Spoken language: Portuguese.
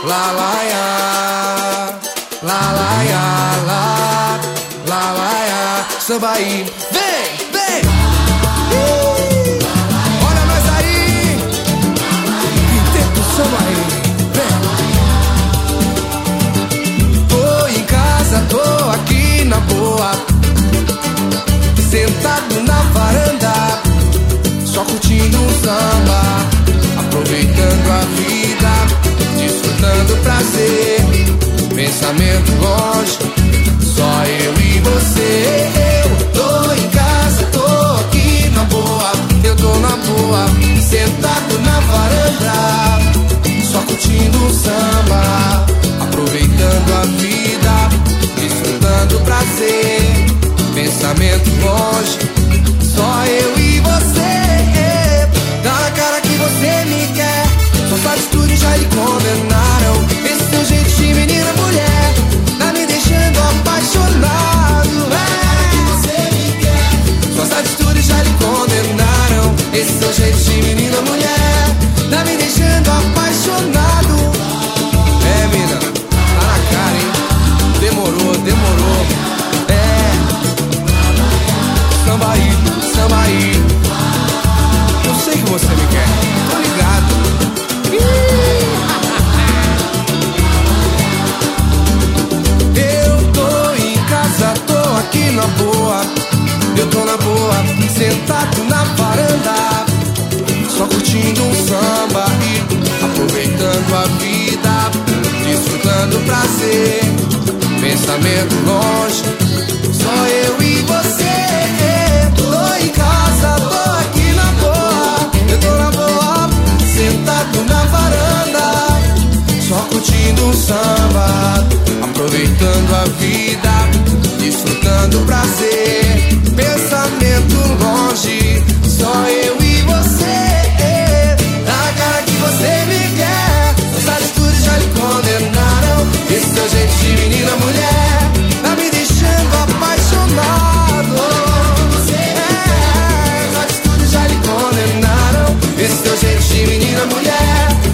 lá, lá, ya, lá, lá, ya, lá, lá, lá, ya. Samba aí, vem, vem. Olha nós aí, quinteto samba aí, vem. Tô em casa, tô aqui na boa, sentado na varanda, só curtindo um samba, aproveitando a vida, desfrutando o prazer, pensamento longe, só eu e você. Eu tô em casa, tô aqui na boa, eu tô na boa, sentado na varanda, só curtindo um samba, aproveitando a vida, desfrutando o prazer, pensamento longe, só eu e você. Dá a cara que você me quer, só faz tudo e já lhe condenaram. Esse seu jeito de menina mulher tá me deixando apaixonado. Só faz tudo e já lhe condenaram. Esse seu jeito de menina mulher tá me deixando apaixonado. É, mina, tá na cara, hein? Demorou, demorou. É, samba aí, samba aí. Eu sei que você me quer, tô ligado. Eu tô em casa, tô aqui na boa, eu tô na boa, sentado na varanda, só curtindo um samba e aproveitando a vida, desfrutando o prazer, pensamento longe, só eu e você. Tô em casa, tô aqui na boa, eu tô na boa, sentado na varanda, só curtindo um samba, aproveitando a vida, desfrutando o prazer, pensamento longe, só eu e você. A cara que você me quer, as atitudes já lhe condenaram. Esse teu jeito de menina mulher tá me deixando apaixonado. As atitudes já lhe condenaram. Esse teu jeito de menina mulher